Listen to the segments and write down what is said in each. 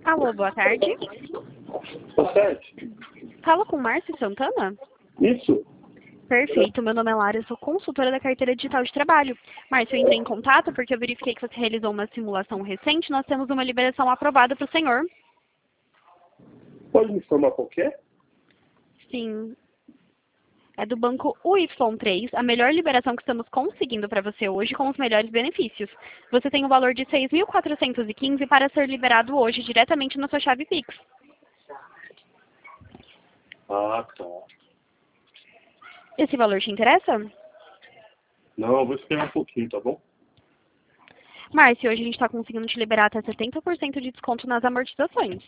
Alô, boa tarde. Boa tarde. Fala com Márcio Santana? Isso? Perfeito, meu nome é Lara, eu sou consultora da carteira digital de trabalho. Márcio, eu entrei em contato porque eu verifiquei que você realizou uma simulação recente, nós temos uma liberação aprovada para o senhor. Pode me informar qual que é? Sim, é do banco UY3, a melhor liberação que estamos conseguindo para você hoje com os melhores benefícios. Você tem um valor de 6.415 para ser liberado hoje diretamente na sua chave Pix. Ah, tá. Esse valor te interessa? Não, eu vou esperar um pouquinho, tá bom? Márcio, hoje a gente está conseguindo te liberar até 70% de desconto nas amortizações.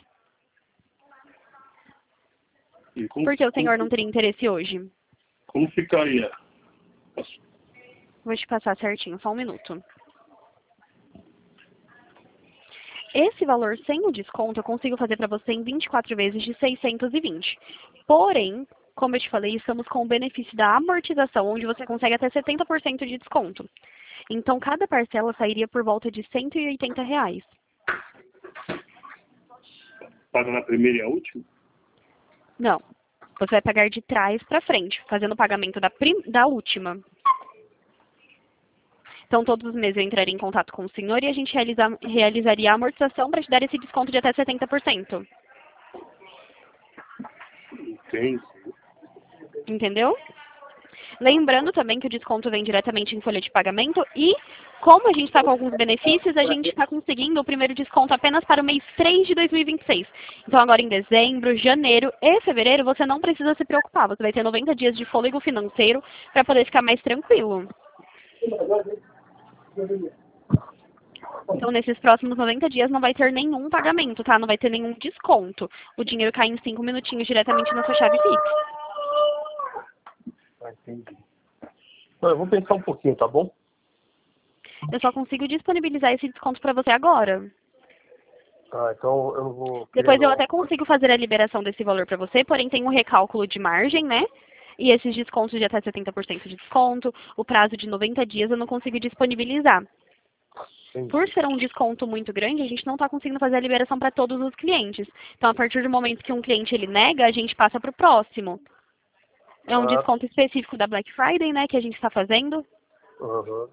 E Por que o senhor não teria interesse hoje? como ficaria? Vou te passar certinho, só um minuto. Esse valor sem o desconto eu consigo fazer para você em 24 vezes de 620. Porém, como eu te falei, estamos com o benefício da amortização, onde você consegue até 70% de desconto. Então, cada parcela sairia por volta de R$ 180. Paga na primeira e a última? Não. Você vai pagar de trás para frente, fazendo o pagamento da última. Então, todos os meses eu entraria em contato com o senhor e a gente realizaria a amortização para te dar esse desconto de até 70%. Entendi. Entendeu? Lembrando também que o desconto vem diretamente em folha de pagamento e, como a gente está com alguns benefícios, a gente está conseguindo o primeiro desconto apenas para o mês 3 de 2026. Então, agora em dezembro, janeiro e fevereiro, você não precisa se preocupar. Você vai ter 90 dias de fôlego financeiro para poder ficar mais tranquilo. Então, nesses próximos 90 dias não vai ter nenhum pagamento, tá? Não vai ter nenhum desconto. O dinheiro cai em 5 minutinhos diretamente na sua chave Pix. Entendi. Não, eu vou pensar um pouquinho, tá bom? Eu só consigo disponibilizar esse desconto para você agora. Ah, então eu não vou querer Depois eu não. até consigo fazer a liberação desse valor para você, porém tem um recálculo de margem, né? E esses descontos de até 70% de desconto, o prazo de 90 dias eu não consigo disponibilizar. Entendi. Por ser um desconto muito grande, a gente não está conseguindo fazer a liberação para todos os clientes. Então, a partir do momento que um cliente ele nega, a gente passa para o próximo. É um Ah, desconto específico da Black Friday, né, que a gente está fazendo. aham.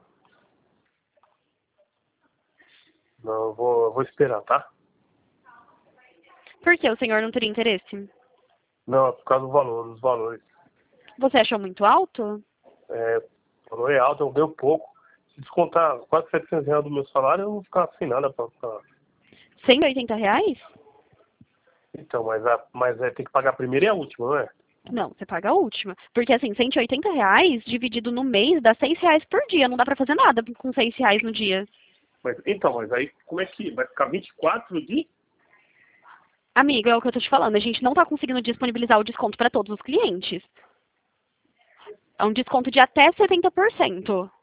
Não, eu vou esperar, tá? Por que o senhor não teria interesse? Não, é por causa do valor, dos valores. Você achou muito alto? É, o valor é alto, eu ganho pouco. Se descontar quase R$ 700 do meu salário, eu não vou ficar sem nada pra... R$ 180? Então, mas tem que pagar a primeira e a última, não é? Não, você paga a última. Porque assim, R$ 180 dividido no mês dá R$ 6 por dia. Não dá pra fazer nada com R$ 6 no dia. Mas aí como é que vai ficar 24 de... Amigo, é o que eu tô te falando. A gente não tá conseguindo disponibilizar o desconto para todos os clientes. É um desconto de até 70%.